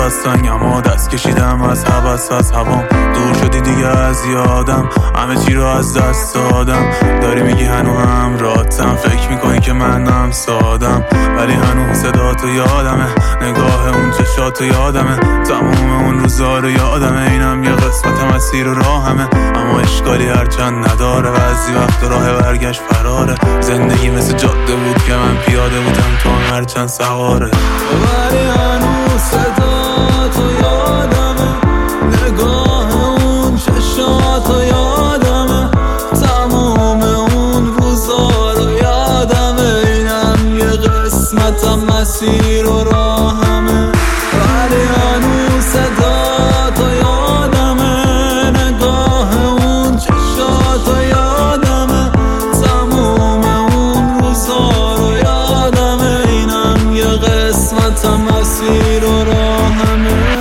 از سنگم و دست کشیدم از هوس از هوام، دور شدی دیگه از یادم، همه چی رو از دست دادم. داری میگی هنو همراهتم، فکر میکنی که منم سادم، ولی هنو صداتو یادمه، نگاه اون چشاتو یادمه، تموم اون روزا رو یادمه. اینم یه قسمت مسیر و راهمه، اما اشکالی هرچند نداره، بعضی وقت راه برگشت فراره. زندگی مثل جاده بود که من پیاده بودم تو هرچند سواره، ولی هنوز صداتو یادمه، نگاه اون چشاتو یادمه، تموم اون روزا رو یادمه. اینم یه قسمتم مسیر و راهمه، ولی هنوز صداتو یادمه، نگاه اون چشاتو یادمه، تموم اون روزا رو یادمه. اینم یه قسمتم مسیر و راهمه.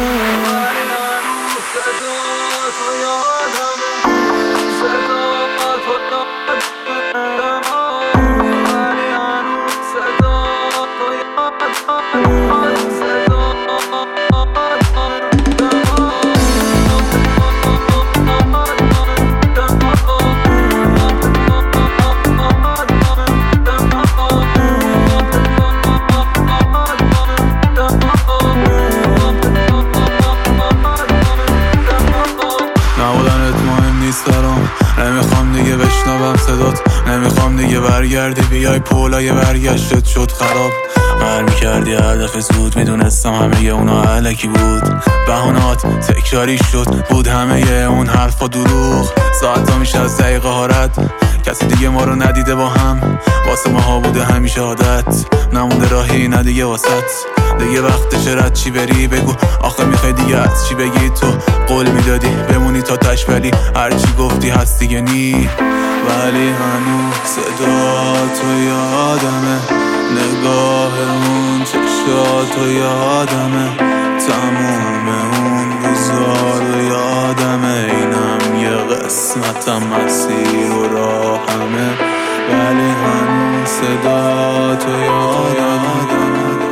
نمیخوام دیگه بشنوم صدات، نمیخوام دیگه برگردی بیای پولای برگشتت شد خراب. برمیکردی هدف زود، میدونستم همه اونا علکی بود، بهانات تکراری شد، بود همه اون حرفا دروغ. ساعتا میشه از دقیقه ها رد، کسی دیگه ما رو ندیده با هم، واسه ماها بوده همیشه عادت، نمونده راهی نه دیگه واسط. دیگه وقتشه رد چی بری بگو، آخه میخوای دیگه از چی بگی؟ تو قول میدادی بمونی تا تش، ولی هرچی گفتی هست دیگه نی. ولی هنوز صداتو یادمه، نگاه اون چشاتو یادمه، تموم اون روزا رو یادمه. اینم یه قسمتم مسیر و راهمه، ولی هنوز صداتو یادمه.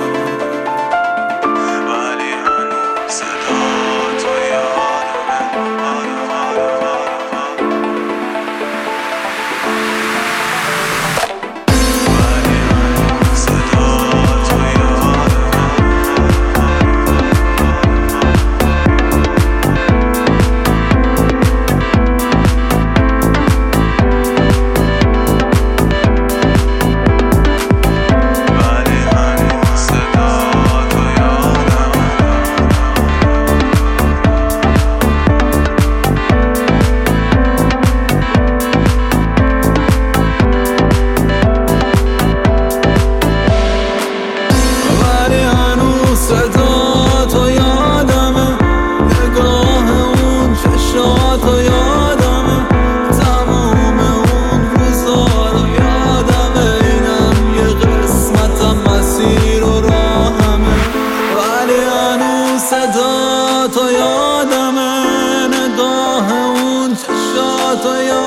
صداتو یادمه، نگاه اون چشاتو یادمه، تموم اون روزا رو یادمه. اینم یه قسمتم مسیر و راهمه، ولی هنوز صداتو یادمه، نگاه اون چشاتو یادمه.